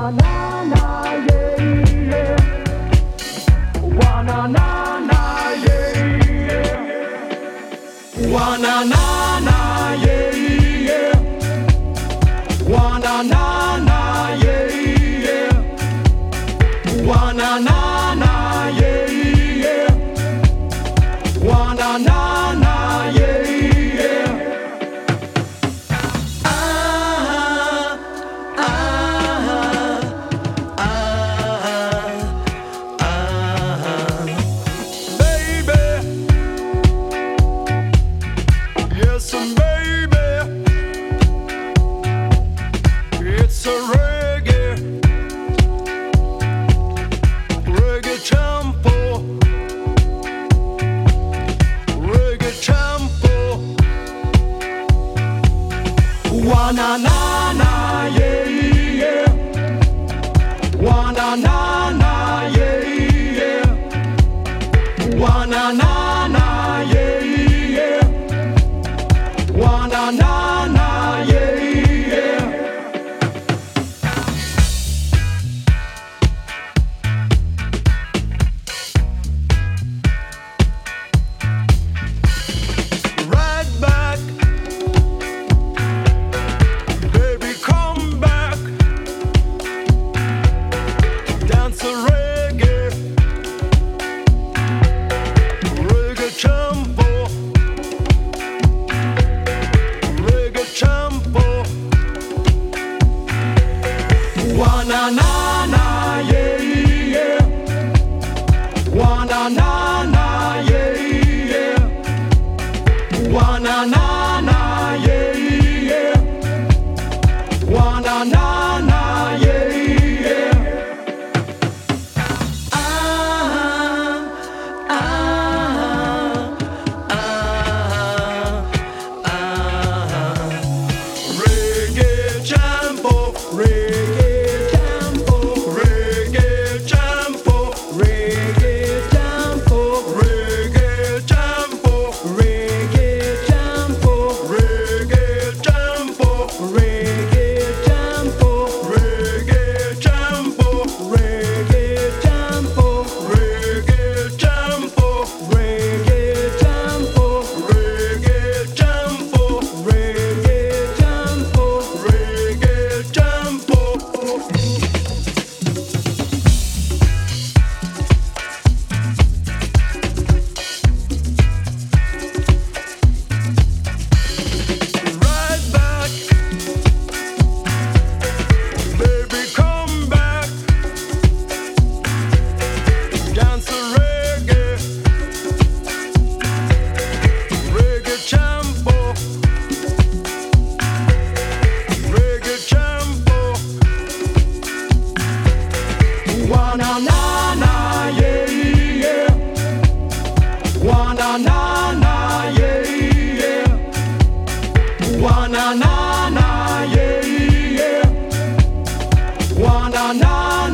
na na, yeah, yeah. Wa na na na, yeah, yeah. Wa na na na, yeah, yeah. Wa na na na, yeah, yeah. Wa na na na, yeah, yeah. Wa na na na, yeah, yeah. Listen, baby, it's a reggae tempo, reggae tempo. Wa na na na, yeah, yeah. Wa na na na, yeah, yeah. Wa na na na, yeah, yeah. Wa na na na, yeah, yeah. Right back, baby, come back. Dance a reggae, reggae tempo, reggae tempo. Wa na na na, yeah, yeah. Wa na na na, yeah, yeah. Wa na na na, yeah, yeah. Wa na na na, yeah, yeah. Reggae tempo, reggae tempo, reggae tempo, Reggae tempo, reggae tempo, reggae tempo, reggae tempo, reggae tempo, reggae tempo, reggae tempo, reggae tempo, reggae tempo, reggae tempo, reggae tempo. reggae tempo. Right back, baby, come back. Dance a reggae, reggae tempo, reggae tempo. Wa na na na, yeah, yeah. Wa na na na, yeah, yeah. Wa na na na, yeah, yeah. Wa na na